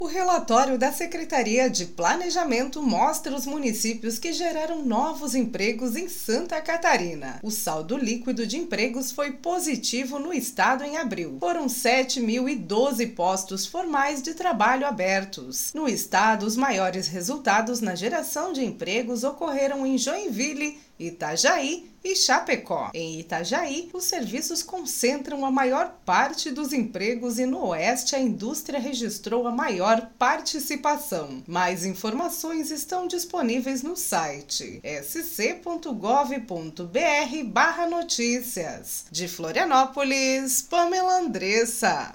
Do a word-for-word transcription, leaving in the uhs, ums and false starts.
O relatório da Secretaria de Planejamento mostra os municípios que geraram novos empregos em Santa Catarina. O saldo líquido de empregos foi positivo no estado em abril. Foram sete mil e doze postos formais de trabalho abertos. No estado, os maiores resultados na geração de empregos ocorreram em Joinville, Itajaí e Chapecó. Em Itajaí, os serviços concentram a maior parte dos empregos e no oeste a indústria registrou a maior participação. Mais informações estão disponíveis no site s c ponto gov ponto b r barra notícias. De Florianópolis, Pamela Andressa.